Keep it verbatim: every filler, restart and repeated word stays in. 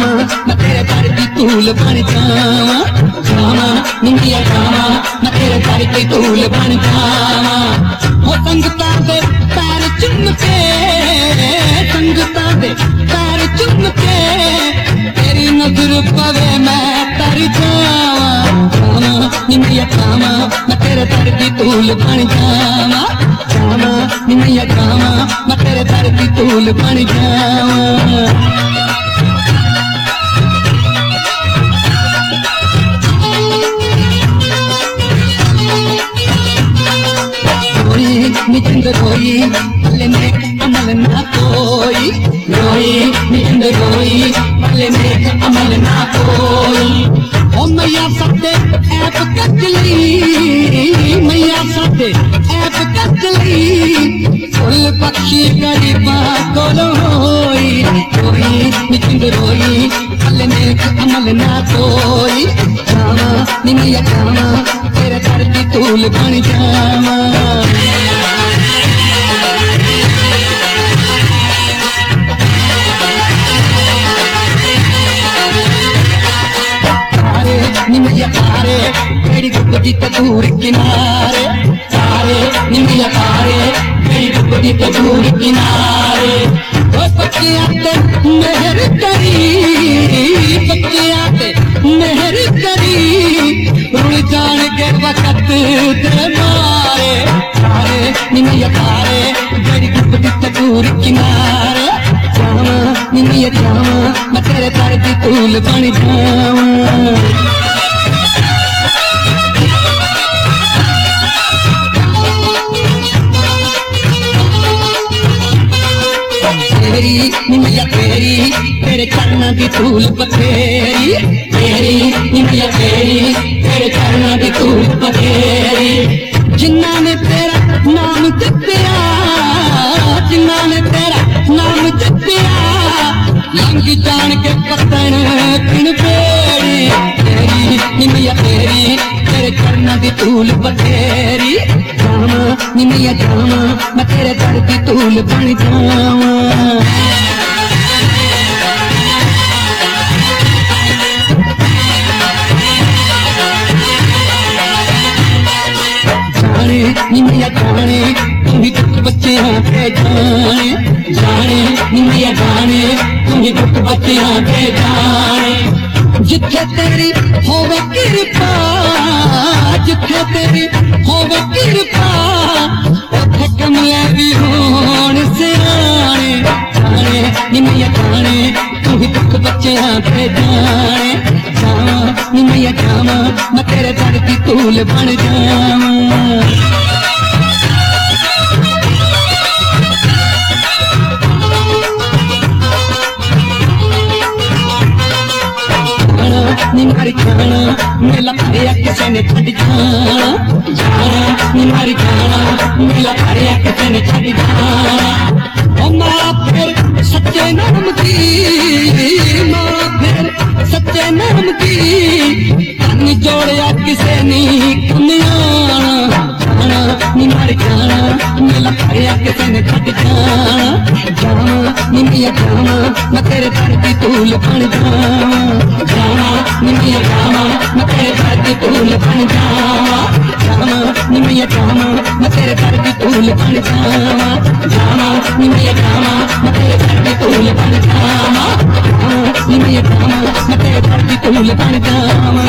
जावा मैं तेरे दर दी तूल बन जावा जावा निंदिया जावा मैं तेरे दर दी तूल बन जावा हो संगता दे पैर चुम के संगता दे पैर चुम के तेरी नजर पवे मैं तर जावा जावा निंदिया जावा मैं तेरे दर दी तूल बन जावा जावा निंदिया जावा मैं तेरे दर दी तूल बन जावा निचंद रोई भले नेक अमल ना कोई रोई निचंद रोई भले नेक अमल ना कोई ओ मैया सत्ते ऐप कटली मैया सत्ते ऐप कटली फुल पक्षी गरीबा कोल होई रोई निचंद रोई भले नेक अमल ना कोई जावा निमिया जावा तेरे दर दी तूल बन जावा निमिया तारे मेरी गुप्ती तूर किनारे तारे निमिया तारे मेरी गुप्ती तूर किनारे ओ बच्चे आते मेहर करी बच्चे आते मेहर करी रुल जान के वक्त तेरे मारे तारे निमिया तारे मेरी गुप्ती तूर किनारे जावा निमिया जावा मैं तेरे दर दी तूल बन जावा तेरी निमिया तेरी तेरे चरणा दी तूल बथेरी तेरी निमिया तेरी तेरे चरणा दी तूल बथेरी जिन्ना ने तेरा नाम जपया जिन्ना ने तेरा नाम जपया लंघ जान के पतन किन बेड़ी तेरी निमिया तेरी तेरे चरणा दी तूल बथेरी जावा निमिया जावा मैं तेरे दर दी तूल बन जावा जाने निमिया जाने तुम्ही दुख बच्चियां के जाने जाने निमिया जाने तुम्ही दुख बच्चियां के जाने जिथे तेरी होवे कृपा जिथे तेरी होवे कृपा उथे कमले भी होण सियाणे जाने निमिया जाने तुम्ही दुख बच्चियां के जाने जावा निमिया जावा मैं तेरे दर दी तूल बन जावा निमारी जाना मेला भरिया किसे ने छड़ जाना जाना निमारी जाना मेला भरिया किसे ने छड़ जाना ओ मां फिर सच्चे नाम की मां फिर सच्चे नाम की तन जोड़िया किसे नहीं कमियाना जाना निमारी जाना मेला भरिया किसे ने छड़ जाना जाना निमिया जावा मैं तेरे दर दी तूल बन जावा जावा निमिया जावा मैं तेरे दर दी तूल बन जावा जावा निमिया जावा मैं तेरे दर दी तूल बन जावा जावा निमिया जावा मैं तेरे दर दी तूल बन जावा जावा निमिया जावा मैं तेरे दर दी तूल बन जावा